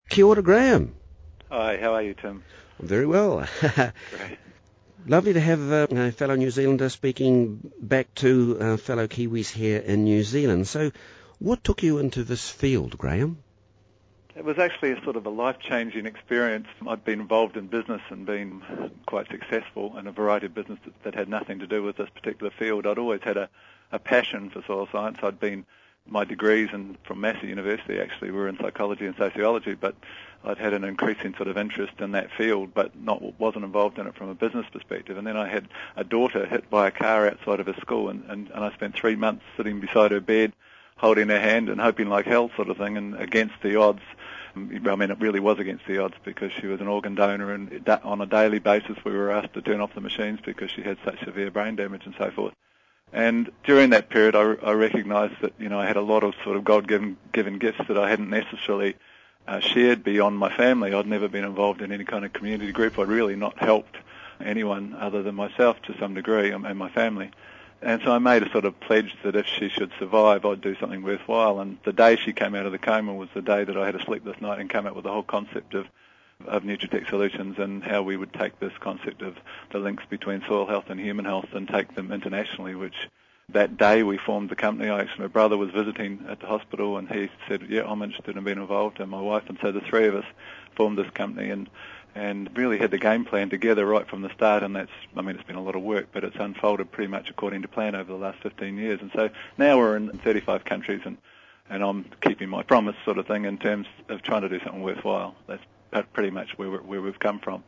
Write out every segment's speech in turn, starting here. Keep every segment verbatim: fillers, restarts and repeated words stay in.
Kia ora, Graham. Hi, how are you, Tim? I'm very well. Great. Lovely to have uh, a fellow New Zealander speaking back to uh, fellow Kiwis here in New Zealand. So, what took you into this field, Graham? It was actually a sort of a life-changing experience. I'd been involved in business and been quite successful in a variety of businesses that had nothing to do with this particular field. I'd always had a, a passion for soil science. I'd been, my degrees in, from Massey University actually were in psychology and sociology, but I'd had an increasing sort of interest in that field, but not wasn't involved in it from a business perspective. And then I had a daughter hit by a car outside of her school, and, and, and I spent three months sitting beside her bed, holding her hand and hoping like hell sort of thing, and against the odds. I mean, it really was against the odds because she was an organ donor, and on a daily basis we were asked to turn off the machines because she had such severe brain damage and so forth. And during that period I, I recognised that, you know, I had a lot of sort of God-given given gifts that I hadn't necessarily uh, shared beyond my family. I'd never been involved in any kind of community group. I'd really not helped anyone other than myself to some degree and my family. And so I made a sort of pledge that if she should survive, I'd do something worthwhile. And the day she came out of the coma was the day that I had a sleepless night and came up with the whole concept of, of Nutritex Solutions and how we would take this concept of the links between soil health and human health and take them internationally, which that day we formed the company. I actually, my brother was visiting at the hospital and he said, yeah, I'm interested in being involved, and my wife. And so the three of us formed this company and and really had the game plan together right from the start, and that's, I mean, it's been a lot of work, but it's unfolded pretty much according to plan over the last fifteen years. And so now we're in thirty-five countries, and, and I'm keeping my promise sort of thing in terms of trying to do something worthwhile. That's pretty much where, we're, where we've come from.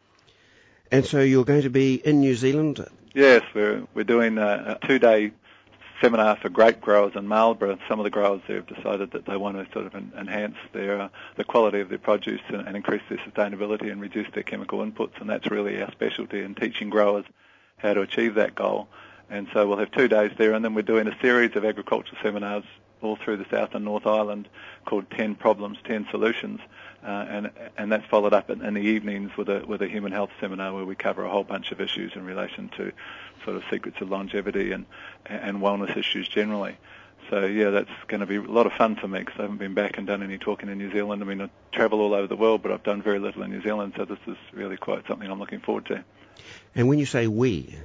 And so you're going to be in New Zealand? Yes, we're, we're doing a, a two-day seminar for grape growers in Marlborough. Some of the growers there have decided that they want to sort of en- enhance their uh, the quality of their produce and, and increase their sustainability and reduce their chemical inputs, and that's really our specialty in teaching growers how to achieve that goal. And so we'll have two days there, and then we're doing a series of agricultural seminars all through the South and North Island called ten Problems, ten Solutions, uh, and and that's followed up in, in the evenings with a with a human health seminar where we cover a whole bunch of issues in relation to sort of secrets of longevity and and wellness issues generally. So yeah, that's going to be a lot of fun for me because I haven't been back and done any talking in New Zealand. I mean, I travel all over the world, but I've done very little in New Zealand, so this is really quite something I'm looking forward to. And when you say we,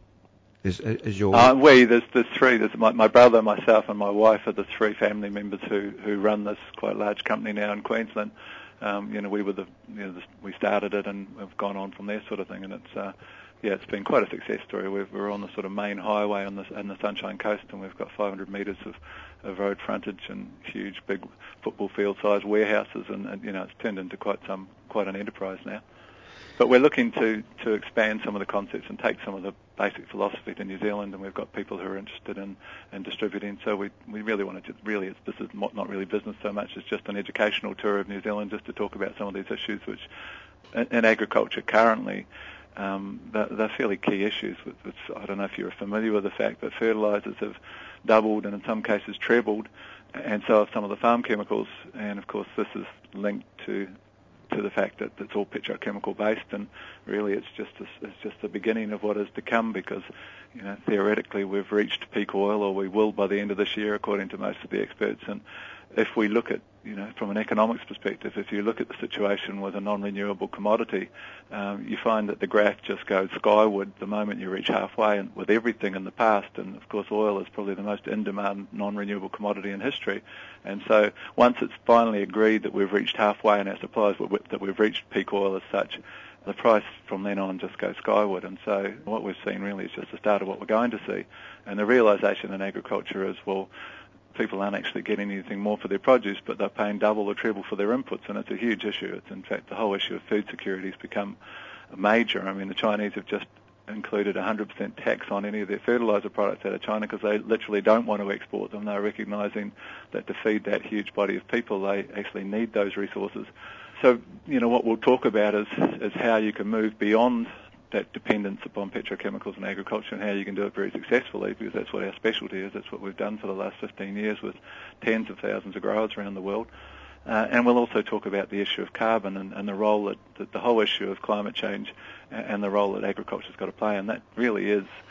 is, is your... Uh, we, there's, there's three. There's my, my brother, myself, and my wife are the three family members who, who run this quite large company now in Queensland. Um, you know, we were the, you know, the, we started it and have gone on from there sort of thing, and it's... Uh, Yeah, it's been quite a success story. We've, we're on the sort of main highway on the, on the Sunshine Coast, and we've got five hundred metres of, of road frontage and huge, big football field-sized warehouses, and, and you know it's turned into quite some quite an enterprise now. But we're looking to, to expand some of the concepts and take some of the basic philosophy to New Zealand, and we've got people who are interested in, in distributing. So we we really wanted to really it's, this is not, not really business so much. It's just an educational tour of New Zealand just to talk about some of these issues, which in, in agriculture currently. Um, they're, they're fairly key issues. With, with, I don't know if you're familiar with the fact that fertilisers have doubled and in some cases trebled, and so have some of the farm chemicals. And of course, this is linked to to the fact that it's all petrochemical based, and really it's just a, it's just the beginning of what is to come. Because you know theoretically we've reached peak oil, or we will by the end of this year, according to most of the experts. And if we look at, you know, from an economics perspective, if you look at the situation with a non-renewable commodity, um, you find that the graph just goes skyward the moment you reach halfway, and with everything in the past. And of course, oil is probably the most in-demand non-renewable commodity in history. And so, once it's finally agreed that we've reached halfway in our supplies, that we've reached peak oil as such, the price from then on just goes skyward. And so, what we've seen really is just the start of what we're going to see. And the realisation in agriculture is, well, people aren't actually getting anything more for their produce, but they're paying double or treble for their inputs, and it's a huge issue. It's, in fact, the whole issue of food security has become major. I mean, the Chinese have just included one hundred percent tax on any of their fertiliser products out of China because they literally don't want to export them. They're recognising that to feed that huge body of people, they actually need those resources. So, you know, what we'll talk about is, is how you can move beyond that dependence upon petrochemicals in agriculture and how you can do it very successfully, because that's what our specialty is. That's what we've done for the last fifteen years with tens of thousands of growers around the world. Uh, and we'll also talk about the issue of carbon and, and the role that, that the whole issue of climate change and, and the role that agriculture's got to play. And that really is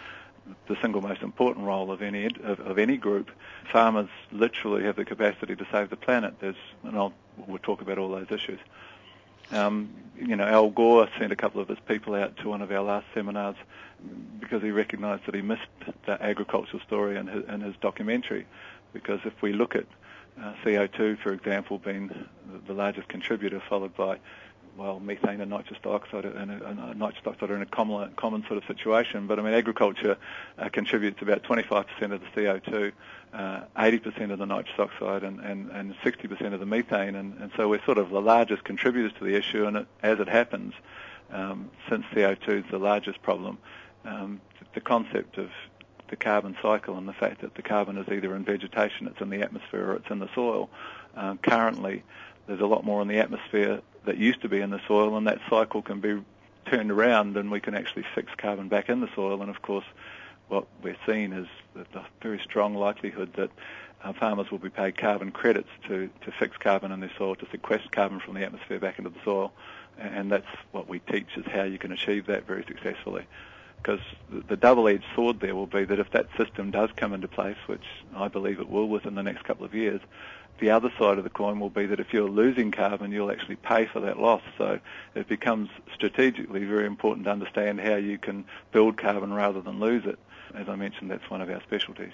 the single most important role of any of, of any group. Farmers literally have the capacity to save the planet. There's, and I'll, we'll talk about all those issues. Um, you know, Al Gore sent a couple of his people out to one of our last seminars because he recognised that he missed the agricultural story in his, in his documentary. Because if we look at uh, C O two, for example, being the largest contributor, followed by, well, methane and nitrous dioxide, and, and nitrous dioxide are in a common, common sort of situation. But I mean, agriculture uh, contributes about twenty-five percent of the C O two, uh, eighty percent of the nitrous oxide, and, and, and sixty percent of the methane. And, and so we're sort of the largest contributors to the issue. And it, as it happens, um, since C O two is the largest problem, um, the concept of the carbon cycle and the fact that the carbon is either in vegetation, it's in the atmosphere, or it's in the soil. Uh, currently, there's a lot more in the atmosphere that used to be in the soil, and that cycle can be turned around, and we can actually fix carbon back in the soil. And of course, what we're seeing is that the very strong likelihood that uh, farmers will be paid carbon credits to, to fix carbon in their soil, to sequester carbon from the atmosphere back into the soil. And that's what we teach, is how you can achieve that very successfully. Because the double-edged sword there will be that if that system does come into place, which I believe it will within the next couple of years, the other side of the coin will be that if you're losing carbon, you'll actually pay for that loss. So it becomes strategically very important to understand how you can build carbon rather than lose it. As I mentioned, that's one of our specialties.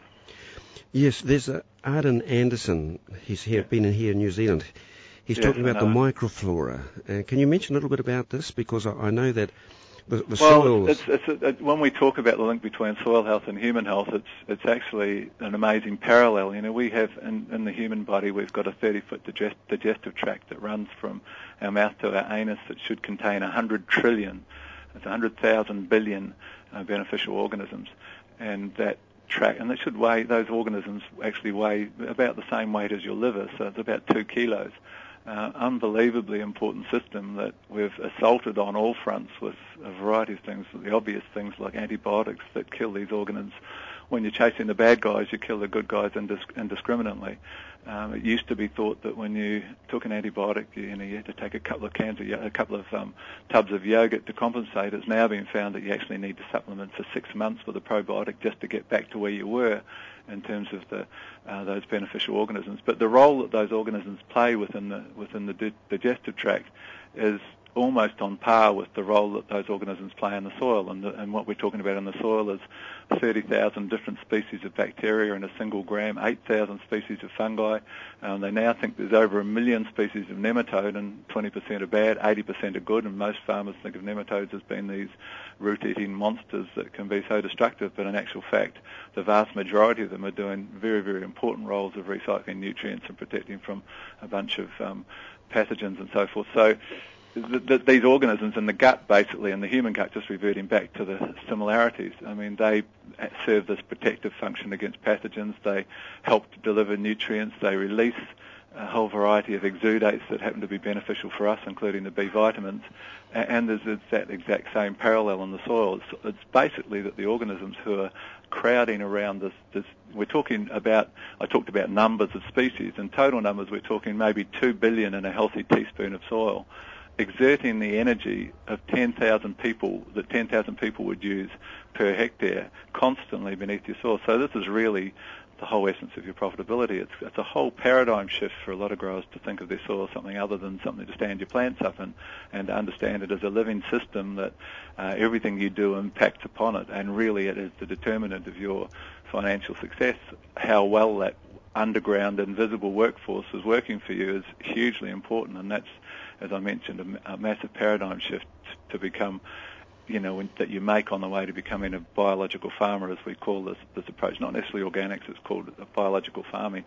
Yes, there's uh, Arden Anderson. He's here, been in here in New Zealand. He's yes, talking about the microflora. Uh, can you mention a little bit about this? Because I, I know that the, the well, soils... it's, it's a, it, when we talk about the link between soil health and human health, it's it's actually an amazing parallel. You know, we have in, in the human body, we've got a thirty-foot digest, digestive tract that runs from our mouth to our anus that should contain one hundred trillion. It's one hundred thousand billion uh, beneficial organisms, and that tract, and that should weigh, those organisms actually weigh about the same weight as your liver, so it's about two kilos. Uh, unbelievably important system that we've assaulted on all fronts with a variety of things, the obvious things like antibiotics that kill these organisms. When you're chasing the bad guys, you kill the good guys indis- indiscriminately. Um, it used to be thought that when you took an antibiotic, you, you know, you had to take a couple of cans of, a couple of um, tubs of yogurt to compensate. It's now been found that you actually need to supplement for six months with a probiotic just to get back to where you were in terms of the uh, those beneficial organisms. But the role that those organisms play within the within the di- digestive tract is almost on par with the role that those organisms play in the soil. And, the, and what we're talking about in the soil is thirty thousand different species of bacteria in a single gram, eight thousand species of fungi. Um, they now think there's over a million species of nematode, and twenty percent are bad, eighty percent are good, and most farmers think of nematodes as being these root-eating monsters that can be so destructive, but in actual fact, the vast majority of them are doing very, very important roles of recycling nutrients and protecting from a bunch of um, pathogens and so forth. So The, the, these organisms in the gut, basically, in the human gut, just reverting back to the similarities. I mean, they serve this protective function against pathogens. They help to deliver nutrients. They release a whole variety of exudates that happen to be beneficial for us, including the B vitamins. And there's that exact same parallel in the soil. It's, it's basically that the organisms who are crowding around this, this, we're talking about, I talked about numbers of species. In total numbers, we're talking maybe two billion in a healthy teaspoon of soil, exerting the energy of ten thousand people that ten thousand people would use per hectare constantly beneath your soil. So this is really the whole essence of your profitability. It's, it's a whole paradigm shift for a lot of growers to think of their soil as something other than something to stand your plants up in, and to understand it as a living system that uh, everything you do impacts upon it, and really it is the determinant of your financial success. How well that underground invisible workforce is working for you is hugely important, and that's, as I mentioned, a, a massive paradigm shift to become, you know, when, that you make on the way to becoming a biological farmer, as we call this, this approach. Not necessarily organics, it's called biological farming.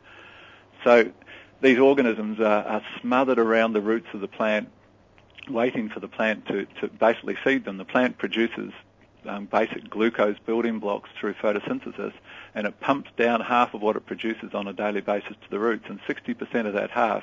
So these organisms are, are smothered around the roots of the plant, waiting for the plant to, to basically feed them. The plant produces um, basic glucose building blocks through photosynthesis, and it pumps down half of what it produces on a daily basis to the roots, and sixty percent of that half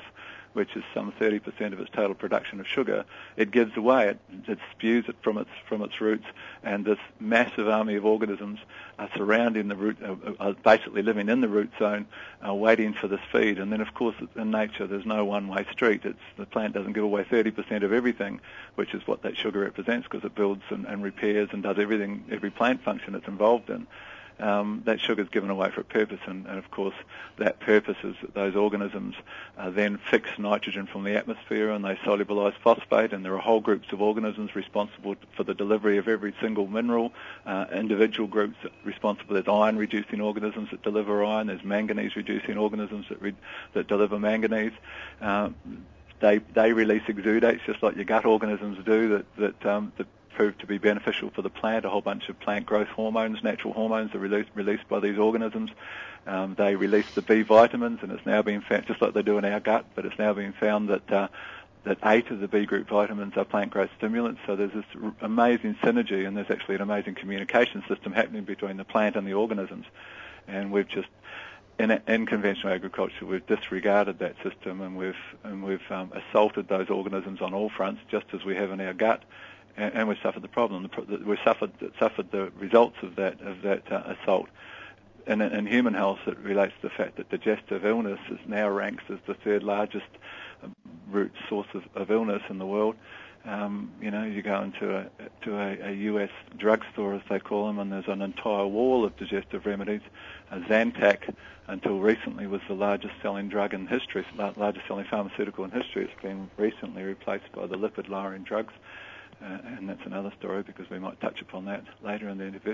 which is some thirty percent of its total production of sugar, it gives away. It, it spews it from its from its roots, and this massive army of organisms are surrounding the root, uh, are basically living in the root zone, uh, waiting for this feed. And then, of course, in nature, there's no one-way street. It's the plant doesn't give away thirty percent of everything, which is what that sugar represents, because it builds and, and repairs and does everything, every plant function it's involved in. Um, that sugar is given away for a purpose, and, and of course that purpose is that those organisms uh, then fix nitrogen from the atmosphere and they solubilize phosphate, and there are whole groups of organisms responsible for the delivery of every single mineral, uh, individual groups responsible. There's iron-reducing organisms that deliver iron, there's manganese-reducing organisms that, re- that deliver manganese. Uh, they, they release exudates just like your gut organisms do that, that, um, that proved to be beneficial for the plant. A whole bunch of plant growth hormones, natural hormones, are released, released by these organisms. Um, they release the B vitamins, and it's now been found, just like they do in our gut, but it's now been found that uh, that eight of the B group vitamins are plant growth stimulants. So there's this r- amazing synergy, and there's actually an amazing communication system happening between the plant and the organisms. And we've just, in, in conventional agriculture, we've disregarded that system, and we've and we've um, assaulted those organisms on all fronts, just as we have in our gut. And we've suffered the problem. We've suffered suffered the results of that of that uh, assault. And in human health, it relates to the fact that digestive illness is now ranks as the third largest root source of, of illness in the world. Um, you know, you go into a to a, a U S drugstore, as they call them, and there's an entire wall of digestive remedies. Uh, Zantac, until recently, was the largest selling drug in history, largest selling pharmaceutical in history. It's been recently replaced by the lipid-lowering drugs. Uh, and that's another story, because we might touch upon that later in the interview.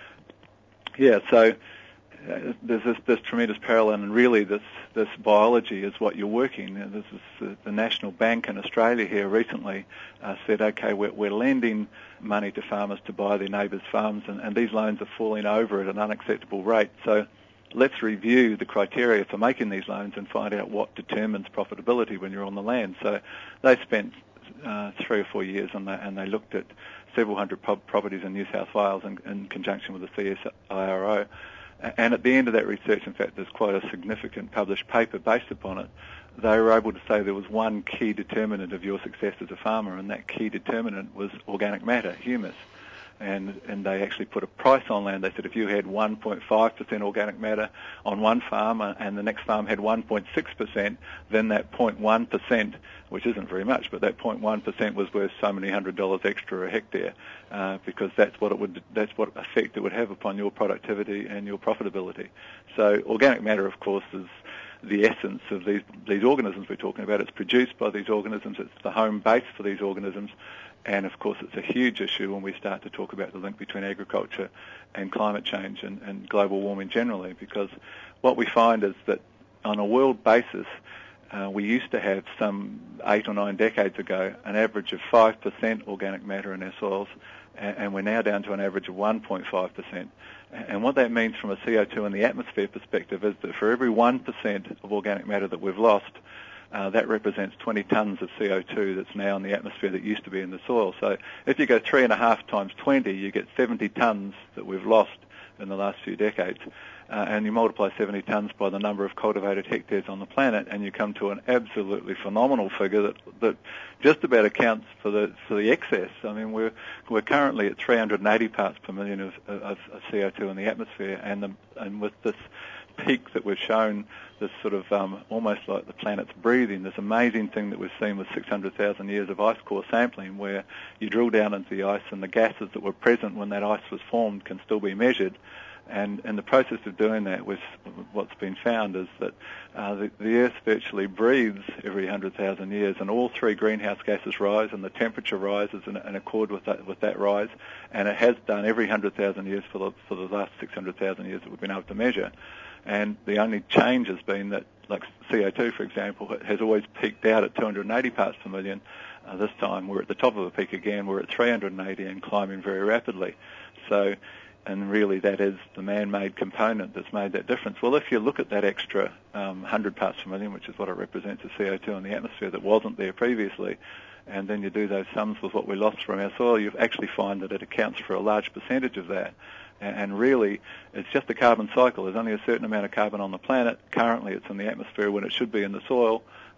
Yeah, so uh, there's this, this tremendous parallel, and really this, this biology is what you're working. Uh, this is the, the National Bank in Australia here recently uh, said, okay, we're, we're lending money to farmers to buy their neighbours' farms, and, and these loans are falling over at an unacceptable rate. So let's review the criteria for making these loans and find out what determines profitability when you're on the land. So they spent Uh, three or four years, and they, and they looked at several hundred pro- properties in New South Wales in, in conjunction with the C S I R O. And at the end of that research, in fact, there's quite a significant published paper based upon it. They were able to say there was one key determinant of your success as a farmer, and that key determinant was organic matter, humus. And, and they actually put a price on land. They said if you had one point five percent organic matter on one farm and the next farm had one point six percent, then that zero point one percent, which isn't very much, but that zero point one percent was worth so many hundred dollars extra a hectare, uh, because that's what it would, that's what effect it would have upon your productivity and your profitability. So organic matter, of course, is the essence of these these organisms we're talking about. It's produced by these organisms. It's the home base for these organisms. And, of course, it's a huge issue when we start to talk about the link between agriculture and climate change and, and global warming generally, because what we find is that on a world basis, uh, we used to have some eight or nine decades ago an average of five percent organic matter in our soils, and, and we're now down to an average of one point five percent. And what that means from a C O two in the atmosphere perspective is that for every one percent of organic matter that we've lost, Uh, that represents twenty tonnes of C O two that's now in the atmosphere that used to be in the soil. So if you go three and a half times twenty, you get seventy tonnes that we've lost in the last few decades. Uh, and you multiply seventy tonnes by the number of cultivated hectares on the planet, and you come to an absolutely phenomenal figure that, that just about accounts for the for the excess. I mean, we're we're currently at three hundred eighty parts per million of, of, of C O two in the atmosphere, and the, and with this peak that we've shown, this sort of um, almost like the planet's breathing, this amazing thing that we've seen with six hundred thousand years of ice core sampling, where you drill down into the ice and the gases that were present when that ice was formed can still be measured. And in the process of doing that, with what's been found is that uh, the, the Earth virtually breathes every one hundred thousand years, and all three greenhouse gases rise, and the temperature rises in, in accord with that, with that rise, and it has done every one hundred thousand years for the, for the last six hundred thousand years that we've been able to measure. And the only change has been that, like C O two, for example, it has always peaked out at two hundred eighty parts per million. Uh, this time we're at the top of the peak again. We're at three hundred eighty and climbing very rapidly. So, and really that is the man-made component that's made that difference. Well, if you look at that extra um, one hundred parts per million, which is what it represents as C O two in the atmosphere that wasn't there previously, and then you do those sums with what we lost from our soil, you actually find that it accounts for a large percentage of that. And really, it's just a carbon cycle. There's only a certain amount of carbon on the planet. Currently, it's in the atmosphere when it should be in the soil.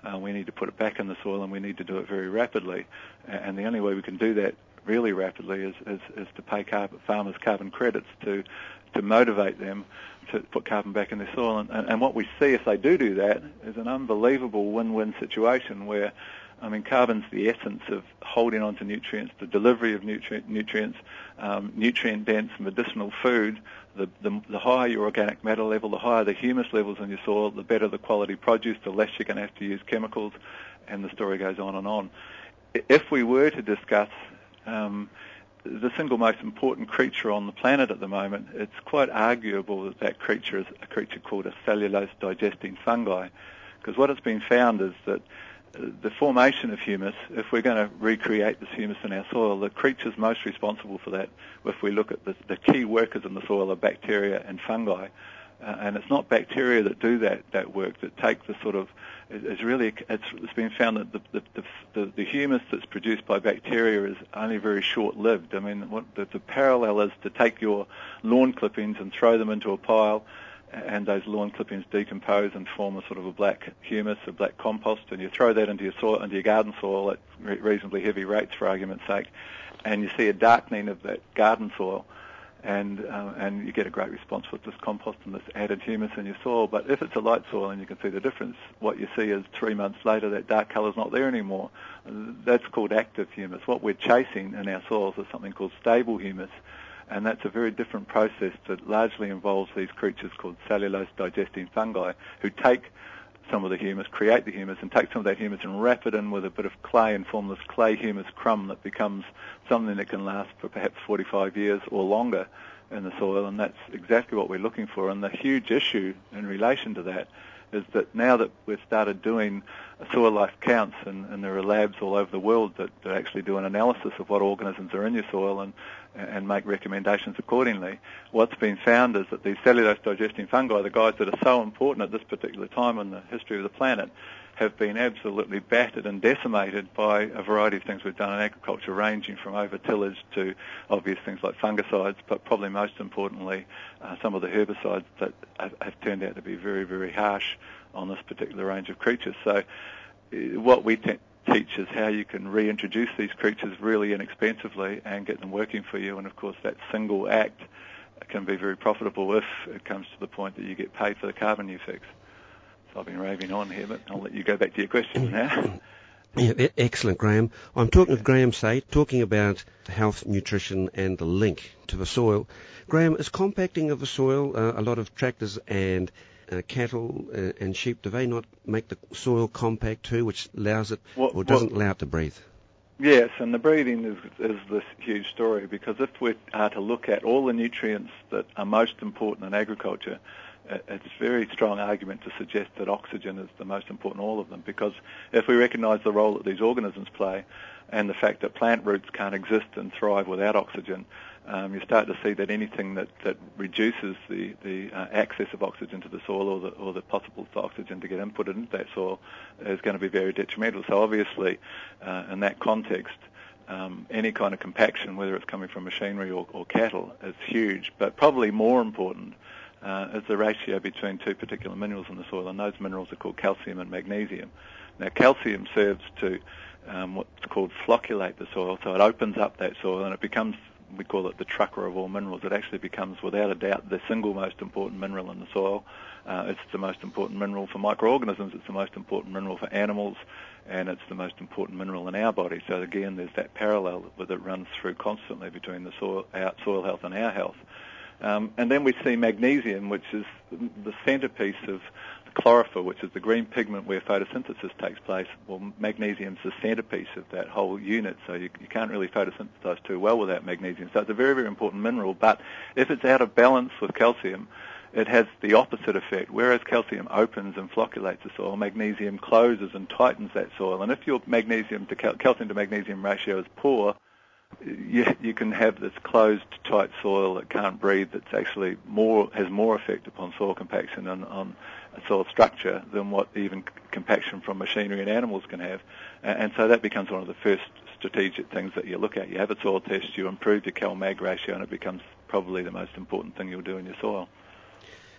uh, we need to put it back in the soil, and we need to do it very rapidly. And the only way we can do that really rapidly is, is, is to pay carbon, farmers carbon credits to to motivate them to put carbon back in their soil. And, and, and what we see if they do do that is an unbelievable win-win situation where, I mean, carbon's the essence of holding on to nutrients, the delivery of nutri- nutrients, um, nutrient-dense medicinal food. The, the, the higher your organic matter level, the higher the humus levels in your soil, the better the quality produce, the less you're going to have to use chemicals, and the story goes on and on. If we were to discuss um, the single most important creature on the planet at the moment, it's quite arguable that that creature is a creature called a cellulose-digesting fungi, because what it's been found is that the formation of humus, if we're going to recreate this humus in our soil, the creatures most responsible for that, if we look at the, the key workers in the soil, are bacteria and fungi. Uh, and it's not bacteria that do that, that work, that take the sort of, it's really, it's, it's been found that the, the, the, the humus that's produced by bacteria is only very short-lived. I mean, what the, the parallel is to take your lawn clippings and throw them into a pile, and those lawn clippings decompose and form a sort of a black humus, a black compost, and you throw that into your soil, into your garden soil at re- reasonably heavy rates, for argument's sake, and you see a darkening of that garden soil, and uh, and you get a great response with this compost and this added humus in your soil. But if it's a light soil, and you can see the difference, what you see is three months later that dark colour's not there anymore. That's called active humus. What we're chasing in our soils is something called stable humus, and that's a very different process that largely involves these creatures called cellulose-digesting fungi, who take some of the humus, create the humus, and take some of that humus and wrap it in with a bit of clay and form this clay humus crumb that becomes something that can last for perhaps forty-five years or longer in the soil, and that's exactly what we're looking for. And the huge issue in relation to that is that now that we've started doing soil life counts, and, and there are labs all over the world that, that actually do an analysis of what organisms are in your soil and and make recommendations accordingly, what's been found is that these cellulose-digesting fungi, the guys that are so important at this particular time in the history of the planet, have been absolutely battered and decimated by a variety of things we've done in agriculture, ranging from over-tillage to obvious things like fungicides, but probably most importantly, uh, some of the herbicides that have, have turned out to be very, very harsh on this particular range of creatures. So uh, what we te- teach is how you can reintroduce these creatures really inexpensively and get them working for you. And, of course, that single act can be very profitable if it comes to the point that you get paid for the carbon you fix. So I've been raving on here, but I'll let you go back to your question now. Yeah, excellent, Graham. I'm talking with Graham Sate, talking about health, nutrition, and the link to the soil. Graham, is compacting of the soil, uh, a lot of tractors and uh, cattle uh, and sheep, do they not make the soil compact too, which allows it, well, or doesn't well, allow it to breathe? Yes, and the breathing is, is this huge story, because if we are to look at all the nutrients that are most important in agriculture, it's a very strong argument to suggest that oxygen is the most important of all of them, because if we recognise the role that these organisms play and the fact that plant roots can't exist and thrive without oxygen, um, you start to see that anything that, that reduces the, the uh, access of oxygen to the soil, or the, or the possible for oxygen to get inputted into that soil, is going to be very detrimental. So obviously, uh, in that context, Um, any kind of compaction, whether it's coming from machinery or, or cattle, is huge. But probably more important uh, is the ratio between two particular minerals in the soil, and those minerals are called calcium and magnesium. Now, calcium serves to um, what's called flocculate the soil, so it opens up that soil, and it becomes, we call it the trucker of all minerals. It actually becomes, without a doubt, the single most important mineral in the soil. Uh, it's the most important mineral for microorganisms, it's the most important mineral for animals, and it's the most important mineral in our body. So again, there's that parallel that runs through constantly between the soil, our soil health and our health. Um, and then we see magnesium, which is the centerpiece of chlorophyll, which is the green pigment where photosynthesis takes place. Well, magnesium's the centerpiece of that whole unit, so you, you can't really photosynthesize too well without magnesium. So it's a very, very important mineral, but if it's out of balance with calcium, it has the opposite effect. Whereas calcium opens and flocculates the soil, magnesium closes and tightens that soil. And if your magnesium to cal- calcium to magnesium ratio is poor, you, you can have this closed, tight soil that can't breathe, that's actually more, has more effect upon soil compaction and on soil structure than what even compaction from machinery and animals can have. And so that becomes one of the first strategic things that you look at. You have a soil test, you improve your cal-mag ratio, and it becomes probably the most important thing you'll do in your soil.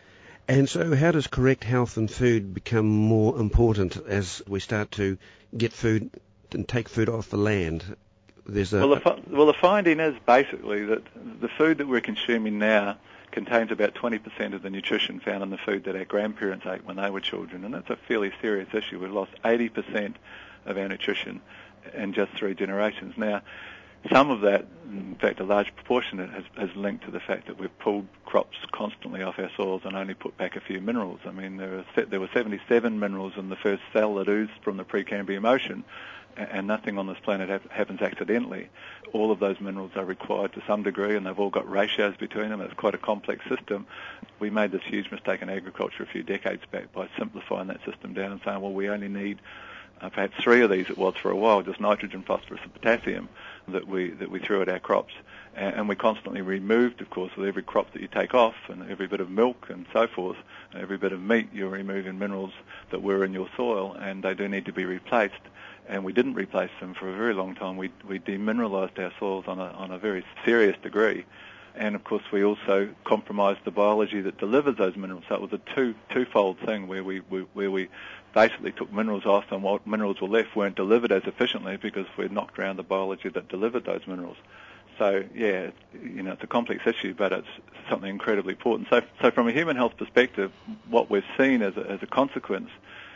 And so how does correct health and food become more important as we start to get food and take food off the land? There's a, well, the, fi- well, the finding is basically that the food that we're consuming now contains about twenty percent of the nutrition found in the food that our grandparents ate when they were children, and that's a fairly serious issue. We've lost eighty percent of our nutrition in just three generations. Now, some of that, in fact a large proportion of it, has, has linked to the fact that we've pulled crops constantly off our soils and only put back a few minerals. I mean, there, are, there were seventy-seven minerals in the first cell that oozed from the Precambrian ocean, and nothing on this planet ha- happens accidentally. All of those minerals are required to some degree, and they've all got ratios between them. It's quite a complex system. We made this huge mistake in agriculture a few decades back by simplifying that system down and saying, well, we only need uh, perhaps three of these it was for a while, just nitrogen, phosphorus, and potassium that we that we threw at our crops. And, and we constantly removed, of course, with every crop that you take off and every bit of milk and so forth, and every bit of meat, you're removing minerals that were in your soil, and they do need to be replaced. And we didn't replace them for a very long time. We we demineralised our soils on a on a very serious degree, and of course we also compromised the biology that delivers those minerals. So it was a two twofold thing where we, we where we basically took minerals off, and what minerals were left weren't delivered as efficiently because we knocked around the biology that delivered those minerals. So yeah, you know, it's a complex issue, but it's something incredibly important. So so from a human health perspective, what we've seen as a, as a consequence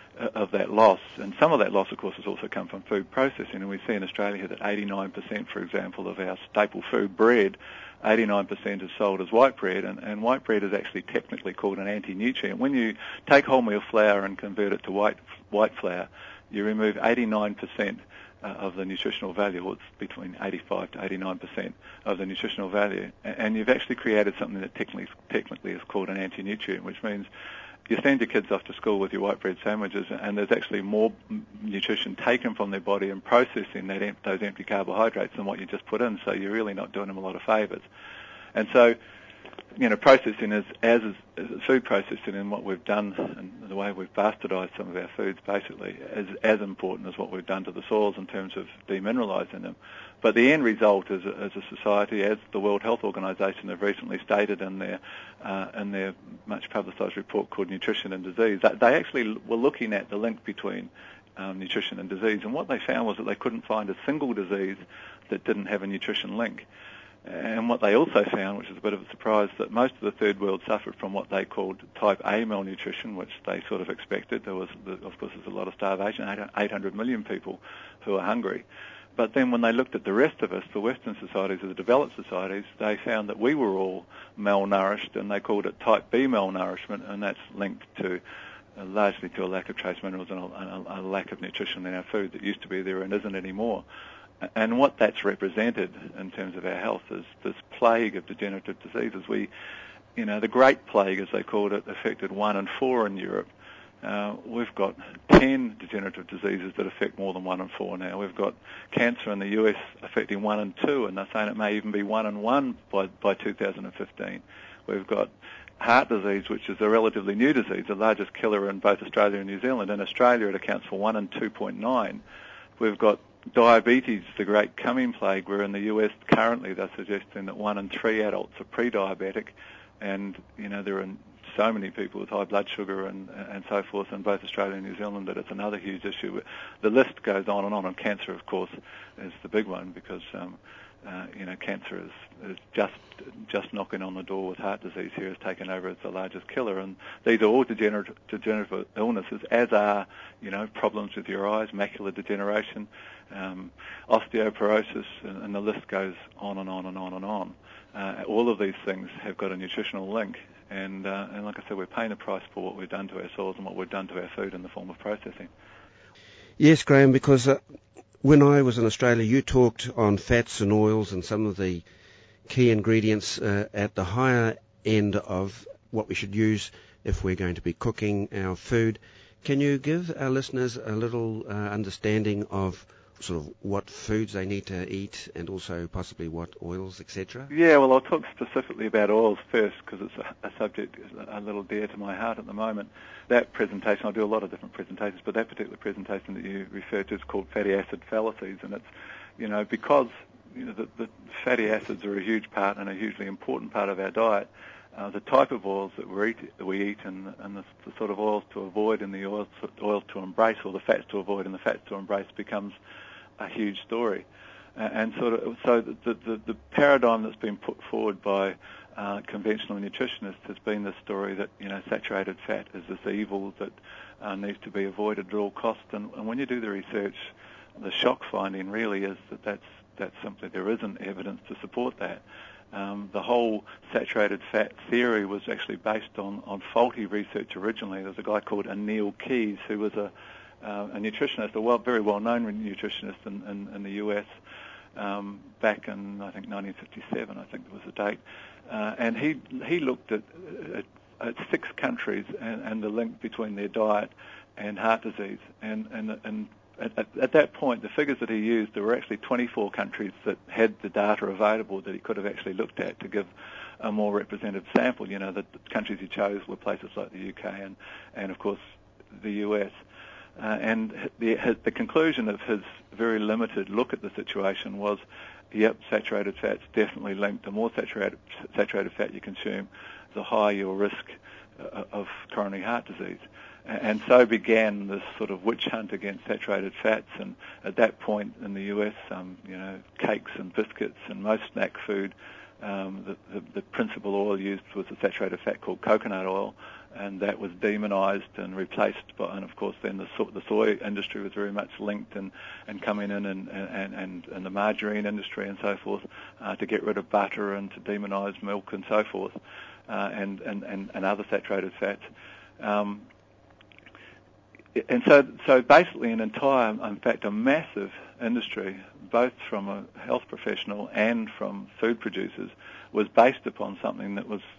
of that loss, and some of that loss, of course, has also come from food processing, and we see in Australia here that eighty-nine percent, for example, of our staple food, bread, eighty-nine percent is sold as white bread, and, and white bread is actually technically called an anti-nutrient. When you take wholemeal flour and convert it to white white flour, you remove eighty-nine percent uh, of the nutritional value, or it's between eighty-five to eighty-nine percent of the nutritional value, and, and you've actually created something that technically, technically is called an anti-nutrient, which means you send your kids off to school with your white bread sandwiches, and there's actually more nutrition taken from their body and processing that em- those empty carbohydrates than what you just put in, so you're really not doing them a lot of favours. And so, you know, processing is, as is, is food processing, and what we've done and the way we've bastardised some of our foods basically is as important as what we've done to the soils in terms of demineralising them. But the end result is, as a society, as the World Health Organization have recently stated in their uh, in their much publicised report called Nutrition and Disease, that they actually were looking at the link between um, nutrition and disease, and what they found was that they couldn't find a single disease that didn't have a nutrition link. And what they also found, which is a bit of a surprise, that most of the third world suffered from what they called type A malnutrition, which they sort of expected. There was, of course, there's a lot of starvation, eight hundred million people who are hungry. But then when they looked at the rest of us, the Western societies or the developed societies, they found that we were all malnourished, and they called it type B malnourishment, and that's linked to uh, largely to a lack of trace minerals and a, a lack of nutrition in our food that used to be there and isn't anymore. And what that's represented in terms of our health is this plague of degenerative diseases. We, you know, the Great Plague, as they called it, affected one in four in Europe. Uh, we've got ten degenerative diseases that affect more than one in four now. We've got cancer in the U S affecting one in two, and they're saying it may even be one in one by, by two thousand fifteen. We've got heart disease, which is a relatively new disease, the largest killer in both Australia and New Zealand. In Australia, it accounts for one in two point nine. We've got diabetes, the great coming plague, where in the U S currently they're suggesting that one in three adults are pre-diabetic, and you know there are so many people with high blood sugar and and so forth in both Australia and New Zealand that it's another huge issue. The list goes on and on, and cancer, of course, is the big one because um, uh, you know cancer is, is just just knocking on the door with heart disease here, has taken over as the largest killer, and these are all degenerative, degenerative illnesses, as are you know problems with your eyes, macular degeneration, um, osteoporosis, and, and the list goes on and on and on and on. Uh, all of these things have got a nutritional link, and, uh, and like I said, we're paying a price for what we've done to our soils and what we've done to our food in the form of processing. Yes, Graham, because uh, when I was in Australia, you talked on fats and oils and some of the key ingredients uh, at the higher end of what we should use if we're going to be cooking our food. Can you give our listeners a little uh, understanding of sort of what foods they need to eat and also possibly what oils, et cetera? Yeah, well, I'll talk specifically about oils first because it's a, a subject a little dear to my heart at the moment. That presentation, I do a lot of different presentations, but that particular presentation that you referred to is called fatty acid fallacies, and it's, you know, because you know, the, the fatty acids are a huge part and a hugely important part of our diet, uh, the type of oils that we eat, that we eat and, and the, the sort of oils to avoid and the oils, oils to embrace, or the fats to avoid and the fats to embrace, becomes a huge story. Uh, and sort of, so the, the, the paradigm that's been put forward by uh, conventional nutritionists has been the story that, you know, saturated fat is this evil that uh, needs to be avoided at all costs. And, and when you do the research, the shock finding really is that that's, that's simply, there isn't evidence to support that. Um, the whole saturated fat theory was actually based on, on faulty research originally. There's a guy called Anil Keys who was a, uh, a nutritionist, a well, very well-known nutritionist in, in, in the U S um, back in, I think, nineteen fifty-seven, I think was the date. Uh, and he he looked at, at, at six countries and, and the link between their diet and heart disease. And, and, and At, at that point, the figures that he used, there were actually twenty-four countries that had the data available that he could have actually looked at to give a more representative sample. You know, the, the countries he chose were places like the U K and, and of course, the U S. Uh, and the, his, the conclusion of his very limited look at the situation was, yep, saturated fat's definitely linked. The more saturated, saturated fat you consume, the higher your risk uh, of coronary heart disease. And so began this sort of witch hunt against saturated fats. And at that point in the U S, um, you know, cakes and biscuits and most snack food, um, the, the, the principal oil used was a saturated fat called coconut oil, and that was demonized and replaced by, and of course then the, so, the soy industry was very much linked and, and coming in, and, and, and, and the margarine industry and so forth, uh, to get rid of butter and to demonize milk and so forth, uh, and, and, and, and other saturated fats. Um, And so, so basically an entire, in fact, a massive industry, both from a health professional and from food producers, was based upon something that was,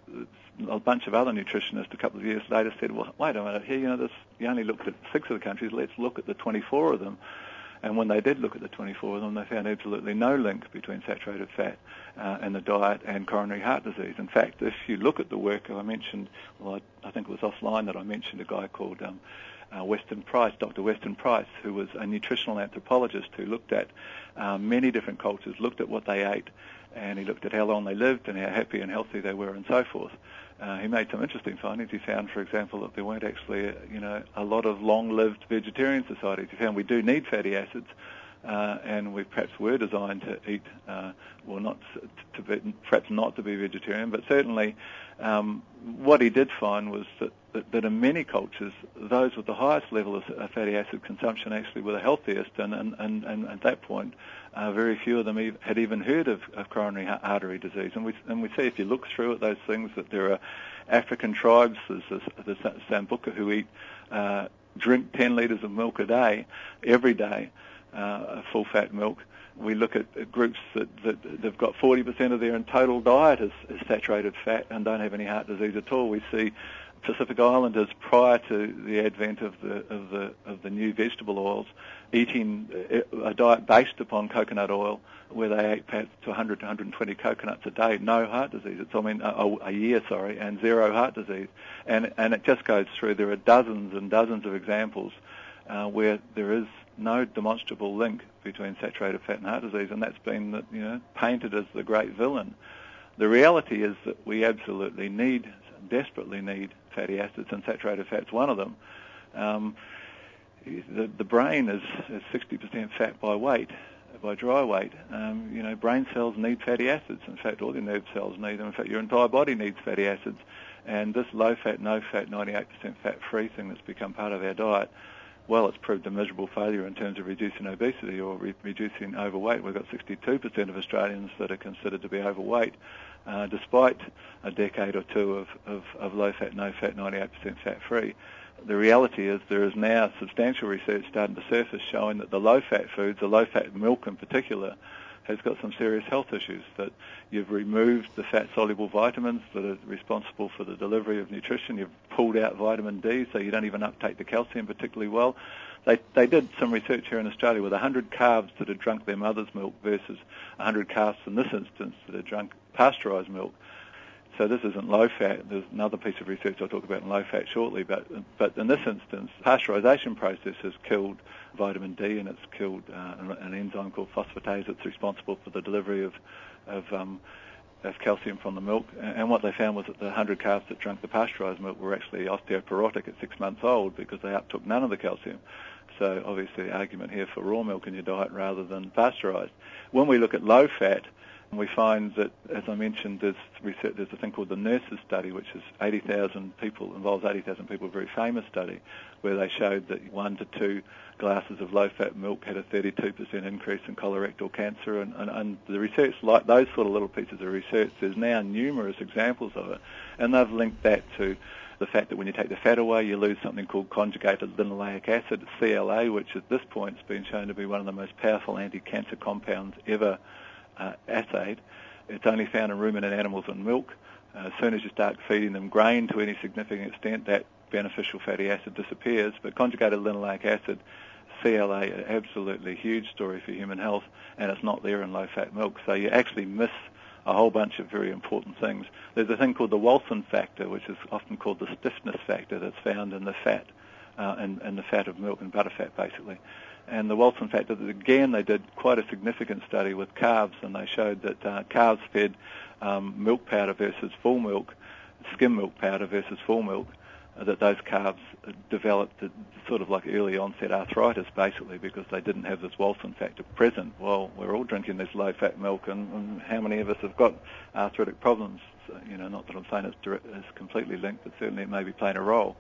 a bunch of other nutritionists a couple of years later said, well, wait a minute, here, you know, this, you only looked at six of the countries, let's look at the twenty-four of them. And when they did look at the twenty-four of them, they found absolutely no link between saturated fat uh, and the diet and coronary heart disease. In fact, if you look at the work I mentioned, well, I, I think it was offline that I mentioned a guy called um, uh, Weston Price, Doctor Weston Price, who was a nutritional anthropologist who looked at uh, many different cultures, looked at what they ate, and he looked at how long they lived and how happy and healthy they were and so forth. Uh, he made some interesting findings. He found, for example, that there weren't actually, uh, you know, a lot of long-lived vegetarian societies. He found we do need fatty acids, uh, and we perhaps were designed to eat, uh, well, not to be, perhaps not to be vegetarian, but certainly um, what he did find was that, that, that in many cultures, those with the highest level of fatty acid consumption actually were the healthiest, and, and, and, and at that point, uh, very few of them ev- had even heard of, of coronary artery disease. And we, and we see, if you look through at those things, that there are African tribes, there's the, the Sambuca, who eat, uh, drink ten litres of milk a day, every day, uh, full-fat milk. We look at, at groups that, that they've got forty percent of their total diet is, is saturated fat and don't have any heart disease at all. We see Pacific Islanders, prior to the advent of the of the of the new vegetable oils, eating a diet based upon coconut oil, where they ate perhaps to one hundred to one hundred twenty coconuts a day, no heart disease. It's I mean a, a year, sorry, and zero heart disease. And and it just goes through. There are dozens and dozens of examples uh, where there is no demonstrable link between saturated fat and heart disease, and that's been, you know, painted as the great villain. The reality is that we absolutely need, desperately need fatty acids, and saturated fat's one of them. Um, the, the brain is, is sixty percent fat by weight, by dry weight. Um, you know, brain cells need fatty acids. In fact, all your nerve cells need them. In fact, your entire body needs fatty acids. And this low-fat, no-fat, ninety-eight percent fat-free thing that's become part of our diet, well, it's proved a miserable failure in terms of reducing obesity or re- reducing overweight. We've got sixty-two percent of Australians that are considered to be overweight, uh, despite a decade or two of, of, of low-fat, no-fat, ninety-eight percent fat-free. The reality is there is now substantial research starting to surface showing that the low-fat foods, the low-fat milk in particular, has got some serious health issues, that you've removed the fat-soluble vitamins that are responsible for the delivery of nutrition. You've pulled out vitamin D, so you don't even uptake the calcium particularly well. They they did some research here in Australia with one hundred calves that had drunk their mother's milk versus one hundred calves in this instance that had drunk pasteurised milk. So this isn't low-fat. There's another piece of research I'll talk about in low-fat shortly, but but in this instance, pasteurisation process has killed vitamin D, and it's killed uh, an, an enzyme called phosphatase that's responsible for the delivery of, of um, as calcium from the milk, and what they found was that the one hundred calves that drank the pasteurised milk were actually osteoporotic at six months old because they uptook none of the calcium. So obviously the argument here for raw milk in your diet rather than pasteurised. When we look at low fat, we find that, as I mentioned, there's, research, there's a thing called the NURSES study, which is eighty thousand people, involves eighty thousand people, a very famous study, where they showed that one to two glasses of low-fat milk had a thirty-two percent increase in colorectal cancer. And, and, and the research, like those sort of little pieces of research, there's now numerous examples of it. And they've linked that to the fact that when you take the fat away, you lose something called conjugated linoleic acid, C L A, which at this point has been shown to be one of the most powerful anti-cancer compounds ever uh, assayed. It's only found in ruminant animals and milk. Uh, as soon as you start feeding them grain to any significant extent, that beneficial fatty acid disappears. But conjugated linoleic acid, C L A, absolutely huge story for human health, and it's not there in low-fat milk. So you actually miss a whole bunch of very important things. There's a thing called the Walton factor, which is often called the stiffness factor, that's found in the fat, uh, in, in the fat of milk and butterfat, basically. And the Walton factor, again, they did quite a significant study with calves, and they showed that uh, calves fed um, milk powder versus full milk, skim milk powder versus full milk, uh, that those calves developed uh, sort of like early onset arthritis, basically, because they didn't have this Walton factor present. Well, we're all drinking this low-fat milk, and, and how many of us have got arthritic problems? So, you know, not that I'm saying it's, direct, it's completely linked, but certainly it may be playing a role.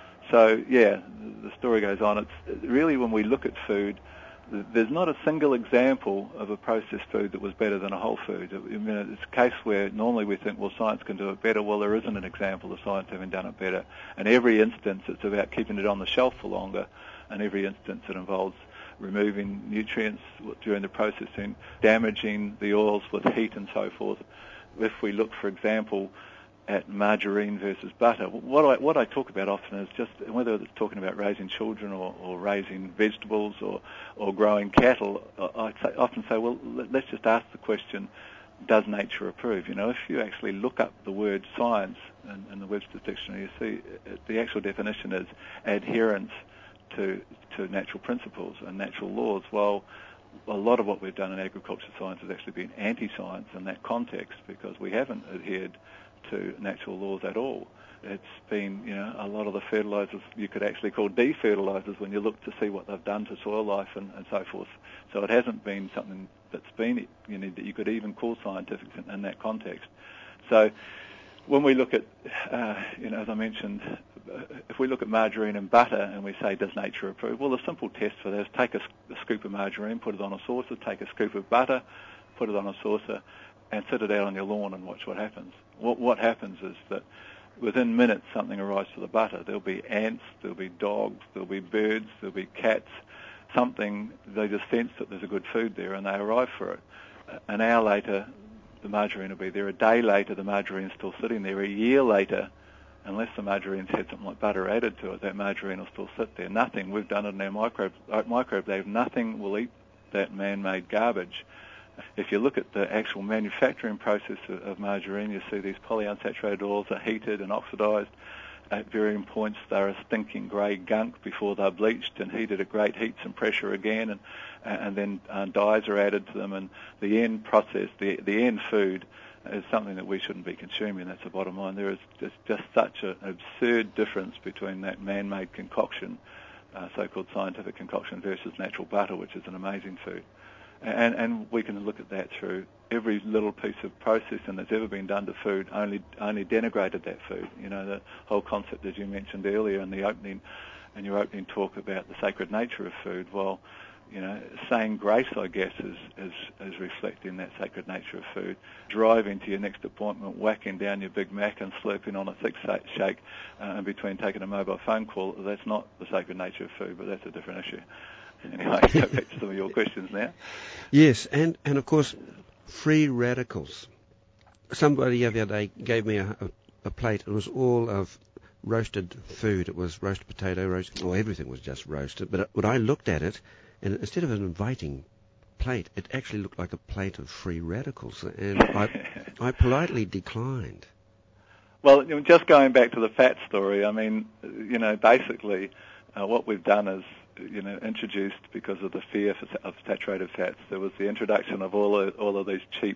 So, yeah, the story goes on. It's really, when we look at food, there's not a single example of a processed food that was better than a whole food. I mean, it's a case where normally we think, well, science can do it better. Well, there isn't an example of science having done it better. And every instance, it's about keeping it on the shelf for longer. And every instance, it involves removing nutrients during the processing, damaging the oils with heat and so forth. If we look, for example, at margarine versus butter, what I, what I talk about often is just, whether it's talking about raising children or, or raising vegetables or, or growing cattle, I say, often say, well, let's just ask the question, does nature approve? You know, if you actually look up the word science in, in the Webster's Dictionary, you see the actual definition is adherence to, to natural principles and natural laws. Well, a lot of what we've done in agriculture science has actually been anti-science in that context, because we haven't adhered to natural laws at all. It's been, you know, a lot of the fertilisers you could actually call defertilisers when you look to see what they've done to soil life and, and so forth. So it hasn't been something that's been, you know, that you could even call scientific in, in that context. So when we look at, uh, you know, as I mentioned, if we look at margarine and butter and we say, does nature approve? Well, the simple test for that is take a, a scoop of margarine, put it on a saucer, take a scoop of butter, put it on a saucer, and sit it out on your lawn and watch what happens. What, what happens is that within minutes something arrives for the butter. There'll be ants, there'll be dogs, there'll be birds, there'll be cats, something, they just sense that there's a good food there and they arrive for it. An hour later, the margarine will be there. A day later, the margarine's still sitting there. A year later, unless the margarine's had something like butter added to it, that margarine will still sit there. Nothing, we've done it in our microbe, microwave, nothing will eat that man-made garbage. If you look at the actual manufacturing process of, of margarine, you see these polyunsaturated oils are heated and oxidised. At varying points, they're a stinking grey gunk before they're bleached and heated at great heats and pressure again, and and then uh, dyes are added to them, and the end process, the the end food, is something that we shouldn't be consuming. That's the bottom line. There is just, just such an absurd difference between that man-made concoction, uh, so-called scientific concoction, versus natural butter, which is an amazing food. And, and we can look at that through every little piece of processing that's ever been done to food only only denigrated that food. You know, the whole concept, as you mentioned earlier in the opening, in your opening talk about the sacred nature of food. Well, you know, saying grace, I guess, is, is, is reflecting that sacred nature of food. Driving to your next appointment, whacking down your Big Mac and slurping on a thick shake uh, in between taking a mobile phone call, that's not the sacred nature of food, but that's a different issue. Anyway, go back to some of your questions now. Yes, and, and of course, free radicals. Somebody the other day gave me a, a, a plate. It was all of roasted food. It was roast potato, roast, well, everything was just roasted. But when I looked at it, and instead of an inviting plate, it actually looked like a plate of free radicals. And I, I politely declined. Well, you know, just going back to the fat story, I mean, you know, basically uh, what we've done is, you know, introduced because of the fear for, of saturated fats. There was the introduction of all of, all of these cheap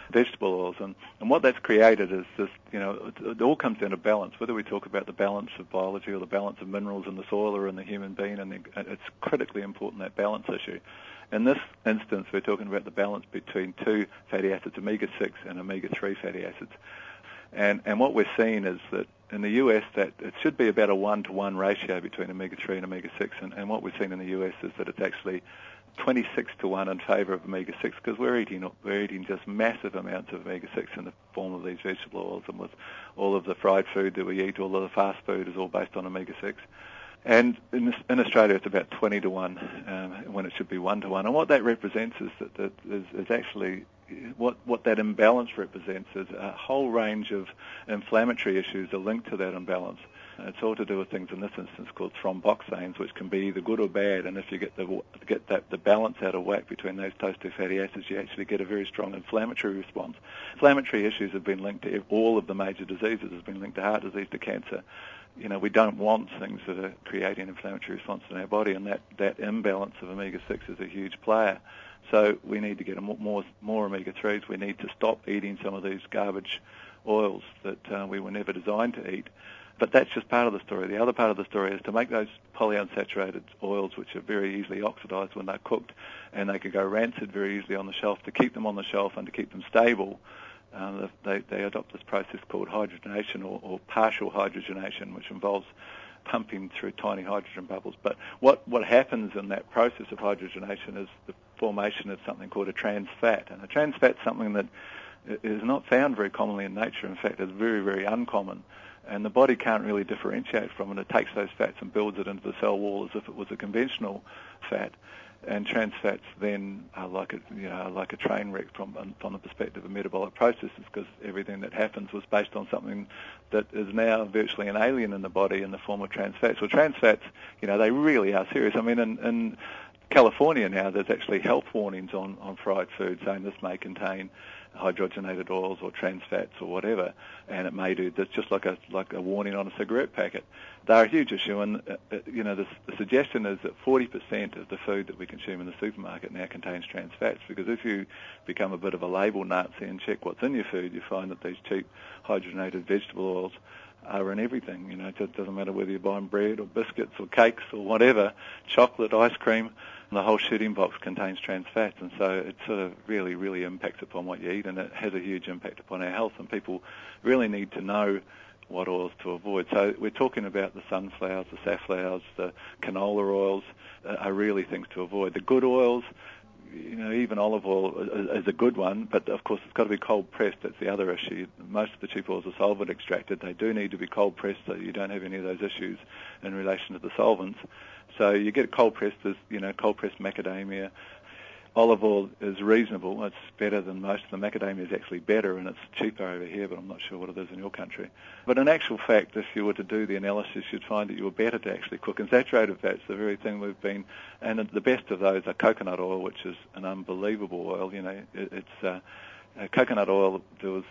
vegetable oils. And, and what that's created is this, you know, it, it all comes down to balance, whether we talk about the balance of biology or the balance of minerals in the soil or in the human being, and the, it's critically important, that balance issue. In this instance, we're talking about the balance between two fatty acids, omega six and omega three fatty acids. And, and what we're seeing is that in the U S that it should be about a one-to-one ratio between omega three and omega six, and, and what we've seen in the U S is that it's actually twenty-six to one in favour of omega six, because we're eating we're eating just massive amounts of omega six in the form of these vegetable oils, and with all of the fried food that we eat, all of the fast food is all based on omega six. And in, in Australia, it's about twenty to one, um, when it should be one to one. And what that represents is that, that is, is actually what what that imbalance represents is a whole range of inflammatory issues are linked to that imbalance. It's all to do with things in this instance called thromboxanes, which can be either good or bad. And if you get the get that the balance out of whack between those those two fatty acids, you actually get a very strong inflammatory response. Inflammatory issues have been linked to all of the major diseases. Has been linked to heart disease, to cancer. You know, we don't want things that are creating inflammatory response in our body, and that, that imbalance of omega six is a huge player. So we need to get a more more omega threes. We need to stop eating some of these garbage oils that uh, we were never designed to eat. But that's just part of the story. The other part of the story is to make those polyunsaturated oils, which are very easily oxidized when they're cooked, and they could go rancid very easily on the shelf. To keep them on the shelf and to keep them stable, Um, they, they adopt this process called hydrogenation or, or partial hydrogenation, which involves pumping through tiny hydrogen bubbles. But what, what happens in that process of hydrogenation is the formation of something called a trans fat. And a trans fat is something that is not found very commonly in nature. In fact, it's very, very uncommon. And the body can't really differentiate from it. It takes those fats and builds it into the cell wall as if it was a conventional fat. And trans fats then are like a, you know, like a train wreck from from the perspective of metabolic processes, because everything that happens was based on something that is now virtually an alien in the body in the form of trans fats. Well, trans fats, you know, they really are serious. I mean, in, in California now, there's actually health warnings on, on fried food saying this may contain hydrogenated oils or trans fats or whatever, and it may do. That's just like a like a warning on a cigarette packet. They're a huge issue, and uh, you know the, the suggestion is that forty percent of the food that we consume in the supermarket now contains trans fats. Because if you become a bit of a label Nazi and check what's in your food, you find that these cheap hydrogenated vegetable oils are in everything. You know, it doesn't matter whether you're buying bread or biscuits or cakes or whatever, chocolate, ice cream. The whole shooting box contains trans fats, and so it sort of really, really impacts upon what you eat, and it has a huge impact upon our health, and people really need to know what oils to avoid. So we're talking about the sunflowers, the safflowers, the canola oils uh, are really things to avoid. The good oils, you know, even olive oil is a good one, but of course it's got to be cold pressed. That's the other issue. Most of the cheap oils are solvent extracted. They do need to be cold pressed so you don't have any of those issues in relation to the solvents. So you get cold pressed, as you know, cold pressed macadamia. Olive oil is reasonable. It's better than most of the macadamia is actually better, and it's cheaper over here, but I'm not sure what it is in your country. But in actual fact, if you were to do the analysis, you'd find that you were better to actually cook. And saturated fats, the very thing we've been, and the best of those are coconut oil, which is an unbelievable oil. You know, it, it's uh, uh, coconut oil. There was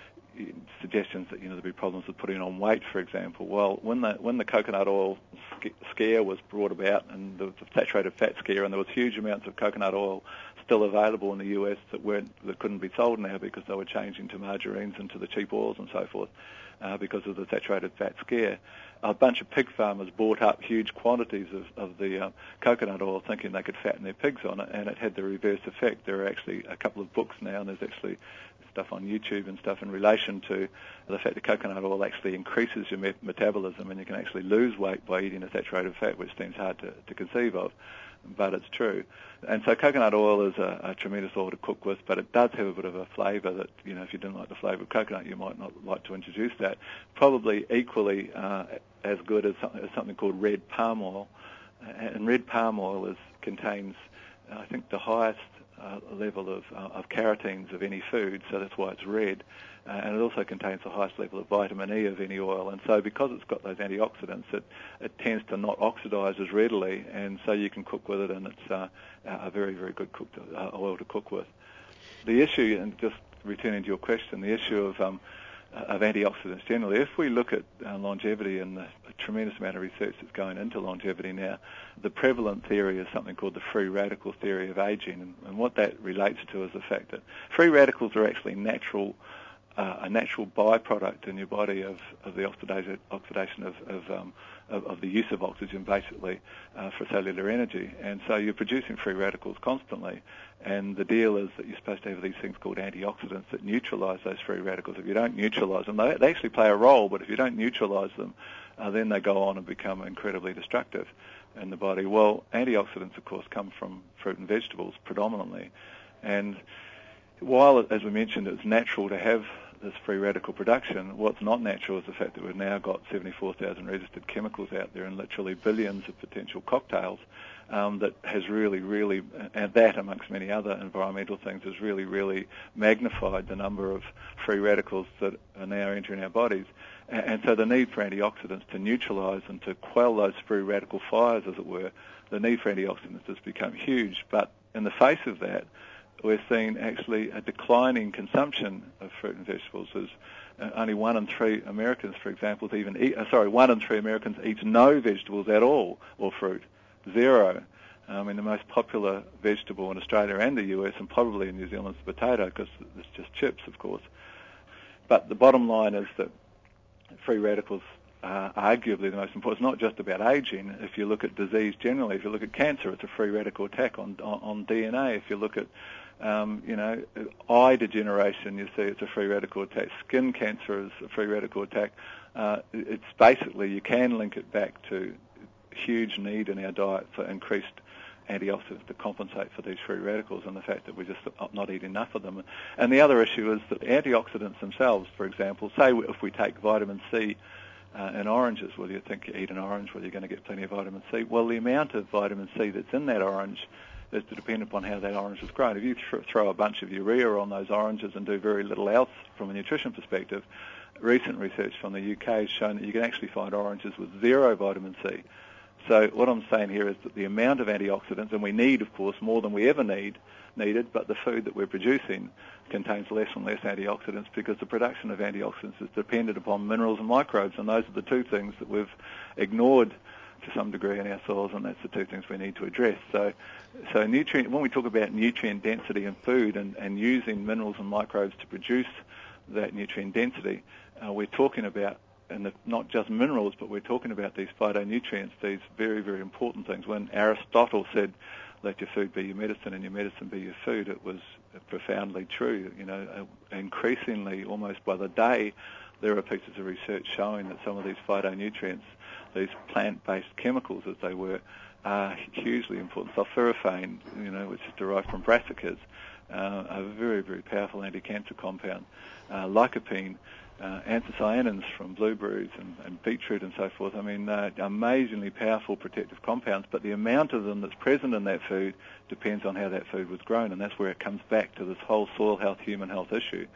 suggestions that, you know, there'd be problems with putting on weight, for example. Well, when the when the coconut oil scare was brought about, and the saturated fat scare, and there was huge amounts of coconut oil still available in the U S that weren't that couldn't be sold now because they were changing to margarines and to the cheap oils and so forth, uh, because of the saturated fat scare. A bunch of pig farmers bought up huge quantities of, of the uh, coconut oil thinking they could fatten their pigs on it, and it had the reverse effect. There are actually a couple of books now, and there's actually stuff on YouTube and stuff in relation to the fact that coconut oil actually increases your met- metabolism, and you can actually lose weight by eating a saturated fat, which seems hard to, to conceive of, but it's true. And so coconut oil is a, a tremendous oil to cook with, but it does have a bit of a flavour that, you know, if you didn't like the flavour of coconut, you might not like to introduce that. Probably equally uh, as good as something, as something called red palm oil. And red palm oil is, contains, I think, the highest Uh, level of, uh, of carotenes of any food, so that's why it's red. Uh, and it also contains the highest level of vitamin E of any oil. And so because it's got those antioxidants, it, it tends to not oxidize as readily, and so you can cook with it, and it's uh, a very, very good cooked, uh, oil to cook with. The issue, and just returning to your question, the issue of um, of antioxidants generally. If we look at uh, longevity and the tremendous amount of research that's going into longevity now, the prevalent theory is something called the free radical theory of aging, and, and what that relates to is the fact that free radicals are actually natural, uh, a natural byproduct in your body of, of the oxidation, oxidation of, of, um, of, of the use of oxygen, basically, uh, for cellular energy. And so you're producing free radicals constantly. And the deal is that you're supposed to have these things called antioxidants that neutralise those free radicals. If you don't neutralise them, they, they actually play a role, but if you don't neutralise them, uh, then they go on and become incredibly destructive in the body. Well, antioxidants, of course, come from fruit and vegetables predominantly. And while, as we mentioned, it's natural to have this free radical production, what's not natural is the fact that we've now got seventy-four thousand registered chemicals out there and literally billions of potential cocktails um, that has really, really, and that amongst many other environmental things, has really, really magnified the number of free radicals that are now entering our bodies. And, and so the need for antioxidants to neutralise and to quell those free radical fires, as it were, the need for antioxidants has become huge. But in the face of that, we're seeing actually a declining consumption of fruit and vegetables. There's uh, only one in three Americans, for example, even eat, uh, sorry, one in three Americans eats no vegetables at all, or fruit, zero. I mean, the most popular vegetable in Australia and the U S and probably in New Zealand is the potato, because it's just chips, of course. But the bottom line is that free radicals are arguably the most important. It's not just about aging. If you look at disease generally, if you look at cancer, it's a free radical attack on on, on D N A. If you look at Um, you know, eye degeneration, you see it's a free radical attack. Skin cancer is a free radical attack. Uh, it's basically, you can link it back to huge need in our diet for increased antioxidants to compensate for these free radicals and the fact that we're just not eating enough of them. And the other issue is that antioxidants themselves, for example, say if we take vitamin C uh, in oranges, well, you think you eat an orange, well, you're going to get plenty of vitamin C. Well, the amount of vitamin C that's in that orange is to depend upon how that orange is grown. If you th- throw a bunch of urea on those oranges and do very little else from a nutrition perspective, recent research from the U K has shown that you can actually find oranges with zero vitamin C. So what I'm saying here is that the amount of antioxidants, and we need, of course, more than we ever need, needed, but the food that we're producing contains less and less antioxidants because the production of antioxidants is dependent upon minerals and microbes, and those are the two things that we've ignored to some degree in our soils, and that's the two things we need to address. So, so nutrient, when we talk about nutrient density in food and, and using minerals and microbes to produce that nutrient density, uh, we're talking about, and the, not just minerals, but we're talking about these phytonutrients, these very, very important things. When Aristotle said, let your food be your medicine and your medicine be your food, it was profoundly true. You know, uh, increasingly, almost by the day, there are pieces of research showing that some of these phytonutrients, these plant-based chemicals as they were, are hugely important. Sulforaphane, you know, which is derived from brassicas, uh, a very, very powerful anti-cancer compound. Uh, lycopene, uh, anthocyanins from blueberries and, and beetroot and so forth. I mean, uh, amazingly powerful protective compounds, but the amount of them that's present in that food depends on how that food was grown, and that's where it comes back to this whole soil health, human health issue.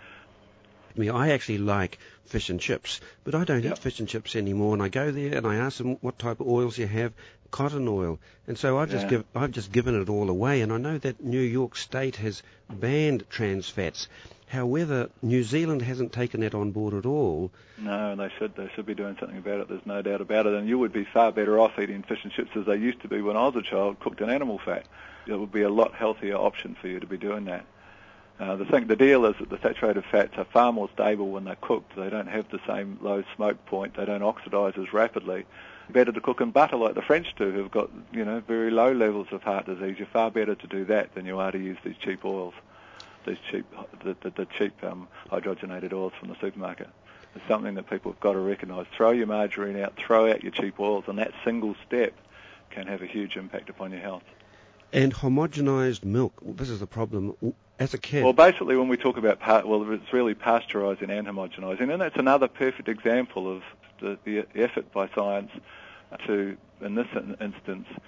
I mean, I actually like fish and chips, but I don't yep. eat fish and chips anymore. And I go there and I ask them what type of oils you have, cotton oil, and so I've just yeah. give, I've just given it all away. And I know that New York State has banned trans fats. However, New Zealand hasn't taken that on board at all. No, they should. They should be doing something about it. There's no doubt about it. And you would be far better off eating fish and chips as they used to be when I was a child, cooked in animal fat. It would be a lot healthier option for you to be doing that. Uh, the thing, the deal is that the saturated fats are far more stable when they're cooked. They don't have the same low smoke point. They don't oxidise as rapidly. Better to cook in butter like the French do, who've got, you know, very low levels of heart disease. You're far better to do that than you are to use these cheap oils, these cheap, the, the, the cheap um, hydrogenated oils from the supermarket. It's something that people have got to recognise. Throw your margarine out, throw out your cheap oils, and that single step can have a huge impact upon your health. And homogenised milk, this is the problem. As a kid... Well, basically, when we talk about, pa- well, it's really pasteurising and homogenising, and that's another perfect example of the, the effort by science to, in this instance,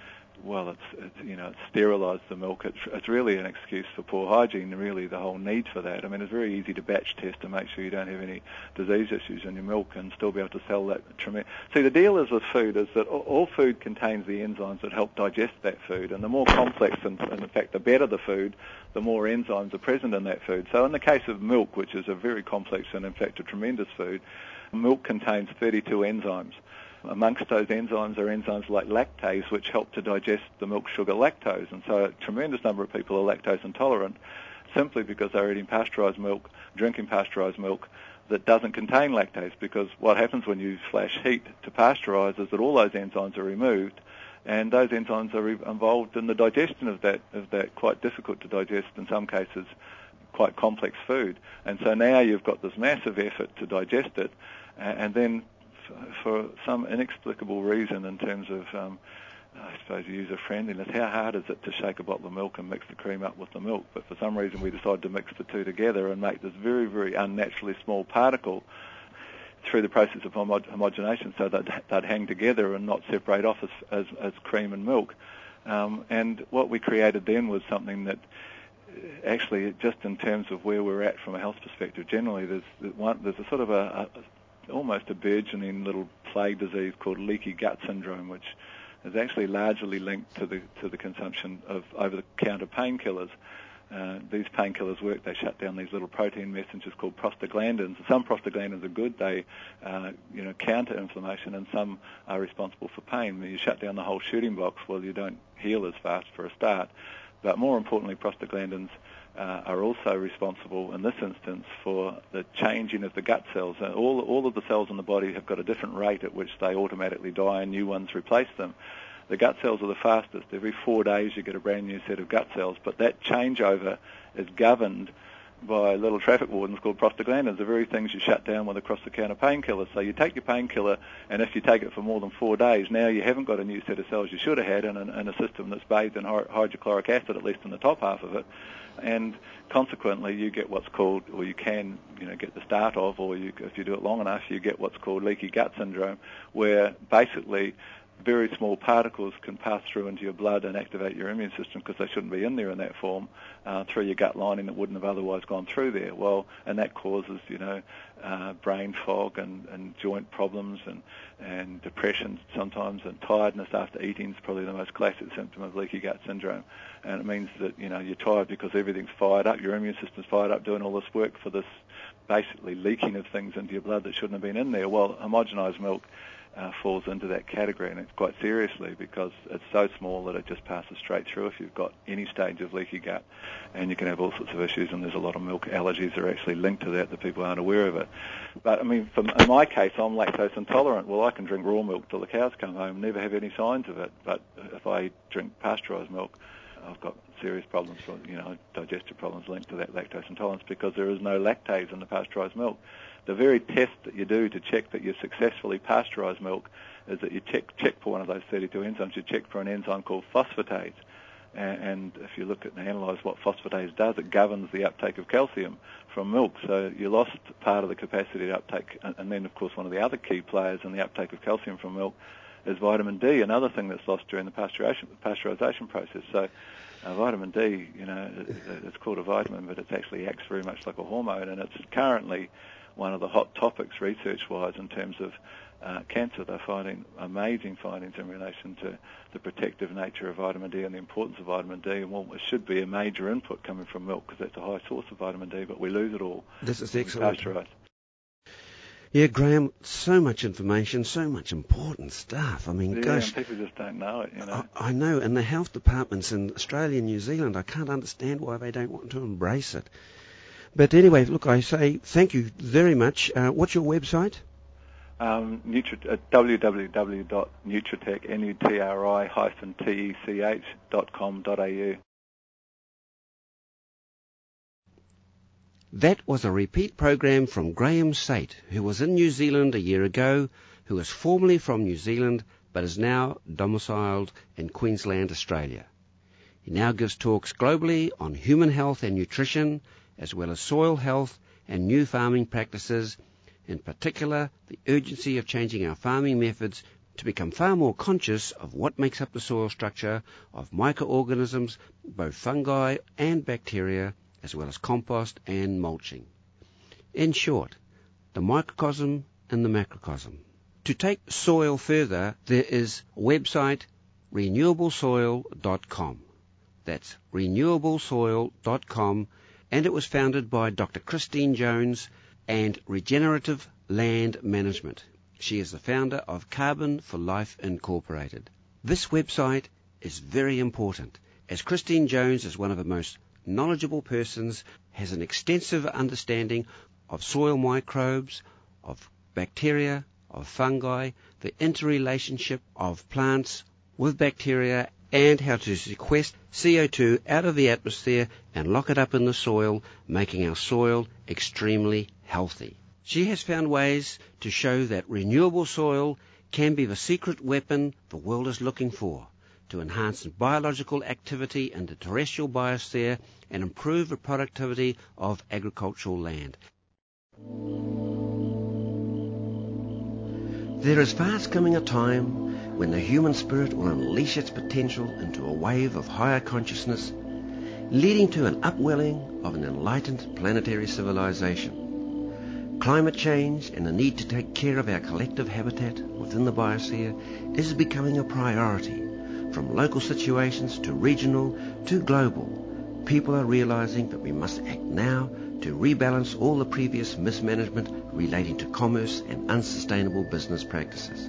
well, it's, it's you know, it's sterilised the milk. It's, it's really an excuse for poor hygiene, really, the whole need for that. I mean, it's very easy to batch test to make sure you don't have any disease issues in your milk and still be able to sell that. See, the deal is with food is that all food contains the enzymes that help digest that food, and the more complex, and, and in fact, the better the food, the more enzymes are present in that food. So in the case of milk, which is a very complex and, in fact, a tremendous food, milk contains thirty-two enzymes. Amongst those enzymes are enzymes like lactase, which help to digest the milk sugar lactose. And so a tremendous number of people are lactose intolerant simply because they're eating pasteurised milk, drinking pasteurised milk that doesn't contain lactase, because what happens when you flash heat to pasteurize is that all those enzymes are removed, and those enzymes are involved in the digestion of that, of that quite difficult to digest, in some cases, quite complex food. And so now you've got this massive effort to digest it, and then for some inexplicable reason in terms of, um, I suppose, user-friendliness, how hard is it to shake a bottle of milk and mix the cream up with the milk? But for some reason we decided to mix the two together and make this very, very unnaturally small particle through the process of homo- homogenation so that they'd hang together and not separate off as, as, as cream and milk. Um, and what we created then was something that actually, just in terms of where we're at from a health perspective generally, there's, one, there's a sort of a, a almost a burgeoning little plague disease called leaky gut syndrome, which is actually largely linked to the to the consumption of over-the-counter painkillers. Uh, these painkillers work; they shut down these little protein messengers called prostaglandins. Some prostaglandins are good; they uh, you know counter inflammation, and some are responsible for pain. When you shut down the whole shooting box, well, you don't heal as fast for a start. But more importantly, prostaglandins Uh, are also responsible in this instance for the changing of the gut cells. Uh, all, all of the cells in the body have got a different rate at which they automatically die and new ones replace them. The gut cells are the fastest. Every four days you get a brand new set of gut cells, but that changeover is governed by little traffic wardens called prostaglandins, the very things you shut down with across-the-counter painkillers. So you take your painkiller, and if you take it for more than four days, now you haven't got a new set of cells you should have had in, in a system that's bathed in hydrochloric acid, at least in the top half of it. And consequently, you get what's called, or you can, you know, get the start of, or you, if you do it long enough, you get what's called leaky gut syndrome, where basically very small particles can pass through into your blood and activate your immune system because they shouldn't be in there in that form uh, through your gut lining that wouldn't have otherwise gone through there. Well, and that causes, you know, uh, brain fog and, and joint problems and, and depression sometimes, and tiredness after eating is probably the most classic symptom of leaky gut syndrome. And it means that, you know, you're tired because everything's fired up, your immune system's fired up doing all this work for this basically leaking of things into your blood that shouldn't have been in there. Well, homogenized milk Uh, falls into that category, and it's quite seriously, because it's so small that it just passes straight through if you've got any stage of leaky gut, and you can have all sorts of issues, and there's a lot of milk allergies that are actually linked to that that people aren't aware of it. But, I mean, for, in my case, I'm lactose intolerant. Well, I can drink raw milk till the cows come home, never have any signs of it, but if I drink pasteurised milk, I've got serious problems, for, you know, digestive problems linked to that lactose intolerance, because there is no lactase in the pasteurised milk. The very test that you do to check that you've successfully pasteurised milk is that you check check for one of those thirty-two enzymes. You check for an enzyme called phosphatase. And, and if you look at and analyse what phosphatase does, it governs the uptake of calcium from milk. So you lost part of the capacity to uptake. And then, of course, one of the other key players in the uptake of calcium from milk is vitamin D, another thing that's lost during the pasteurization, pasteurization process. So uh, vitamin D, you know, it, it's called a vitamin, but it actually acts very much like a hormone, and it's currently one of the hot topics research-wise in terms of uh, cancer. They're finding amazing findings in relation to the protective nature of vitamin D and the importance of vitamin D. And well, it should be a major input coming from milk, because that's a high source of vitamin D, but we lose it all. This is excellent. Yeah, Graham, so much information, so much important stuff. I mean, yeah, gosh. And people just don't know it, you know. I, I know, and the health departments in Australia and New Zealand, I can't understand why they don't want to embrace it. But anyway, look, I say thank you very much. Uh, what's your website? Um, Nutri- uh, w w w dot nutritech, N U T R I hyphen T E C H dot com dot a u. That was a repeat program from Graham Sate, who was in New Zealand a year ago, who is formerly from New Zealand, but is now domiciled in Queensland, Australia. He now gives talks globally on human health and nutrition, as well as soil health and new farming practices, in particular the urgency of changing our farming methods to become far more conscious of what makes up the soil structure of microorganisms, both fungi and bacteria, as well as compost and mulching. In short, the microcosm and the macrocosm. To take soil further, there is a website, renewable soil dot com. That's renewable soil dot com, and it was founded by Doctor Christine Jones and Regenerative Land Management. She is the founder of Carbon for Life Incorporated. This website is very important, as Christine Jones is one of the most knowledgeable persons, has an extensive understanding of soil microbes, of bacteria, of fungi, the interrelationship of plants with bacteria, and how to sequester C O two out of the atmosphere and lock it up in the soil, making our soil extremely healthy. She has found ways to show that renewable soil can be the secret weapon the world is looking for, to enhance biological activity in the terrestrial biosphere and improve the productivity of agricultural land. There is fast coming a time when the human spirit will unleash its potential into a wave of higher consciousness, leading to an upwelling of an enlightened planetary civilization. Climate change and the need to take care of our collective habitat within the biosphere is becoming a priority. From local situations to regional to global, people are realizing that we must act now to rebalance all the previous mismanagement relating to commerce and unsustainable business practices.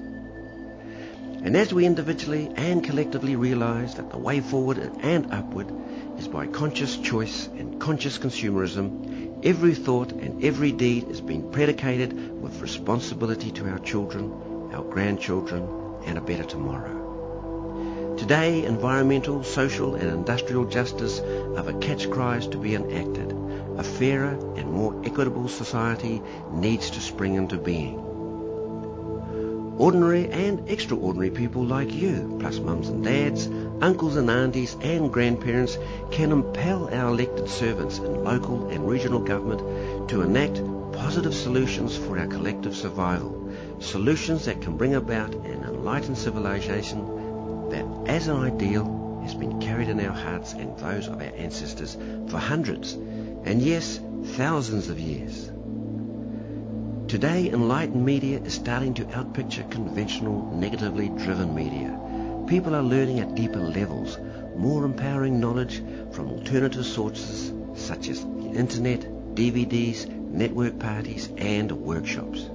And as we individually and collectively realize that the way forward and upward is by conscious choice and conscious consumerism, every thought and every deed is being predicated with responsibility to our children, our grandchildren, and a better tomorrow. Today, environmental, social, and industrial justice are the catch cries to be enacted. A fairer and more equitable society needs to spring into being. Ordinary and extraordinary people like you, plus mums and dads, uncles and aunties and grandparents, can impel our elected servants in local and regional government to enact positive solutions for our collective survival, solutions that can bring about an enlightened civilization that, as an ideal, has been carried in our hearts and those of our ancestors for hundreds, and yes, thousands of years. Today, enlightened media is starting to outpicture conventional, negatively driven media. People are learning at deeper levels, more empowering knowledge from alternative sources such as the internet, D V Ds, network parties, and workshops.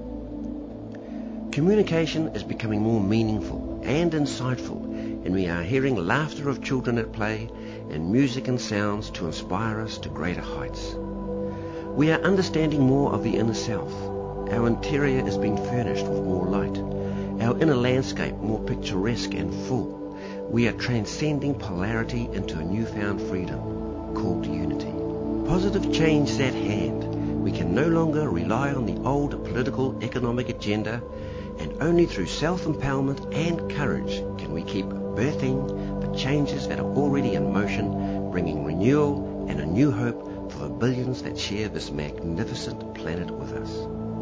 Communication is becoming more meaningful and insightful, and we are hearing laughter of children at play and music and sounds to inspire us to greater heights. We are understanding more of the inner self. Our interior is being furnished with more light, our inner landscape more picturesque and full. We are transcending polarity into a newfound freedom called unity. Positive change is at hand. We can no longer rely on the old political economic agenda, and only through self-empowerment and courage can we keep birthing the changes that are already in motion, bringing renewal and a new hope for the billions that share this magnificent planet with us.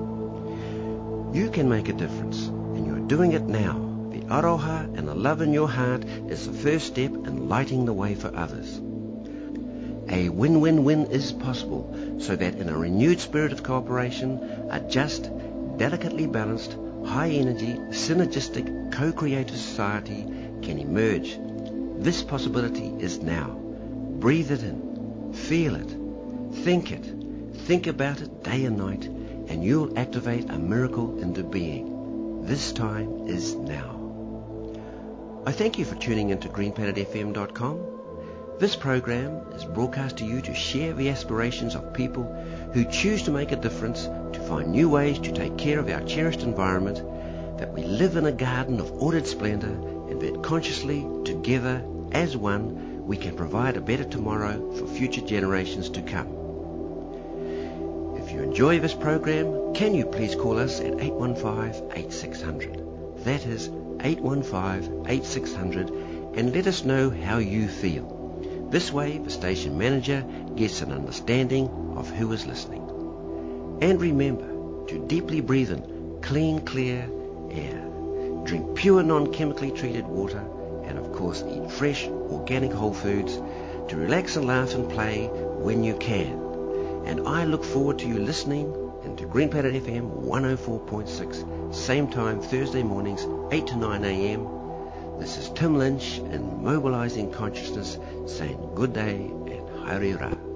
You can make a difference, and you're doing it now. The aroha and the love in your heart is the first step in lighting the way for others. A win-win-win is possible, so that in a renewed spirit of cooperation, a just, delicately balanced, high-energy, synergistic, co-creative society can emerge. This possibility is now. Breathe it in. Feel it. Think it. Think about it day and night, and you'll activate a miracle into being. This time is now. I thank you for tuning into green planet f m dot com. This program is broadcast to you to share the aspirations of people who choose to make a difference, to find new ways to take care of our cherished environment, that we live in a garden of ordered splendor, and that consciously, together, as one, we can provide a better tomorrow for future generations to come. If you enjoy this program, can you please call us at eight one five, eight six zero zero. That is eight one five, eight six zero zero, and let us know how you feel. This way, the station manager gets an understanding of who is listening. And remember to deeply breathe in clean, clear air, drink pure non-chemically treated water, and of course eat fresh, organic whole foods to relax and laugh and play when you can. And I look forward to you listening into Green Planet F M one oh four point six, same time Thursday mornings, eight to nine a.m. This is Tim Lynch in Mobilizing Consciousness saying good day and haere rā.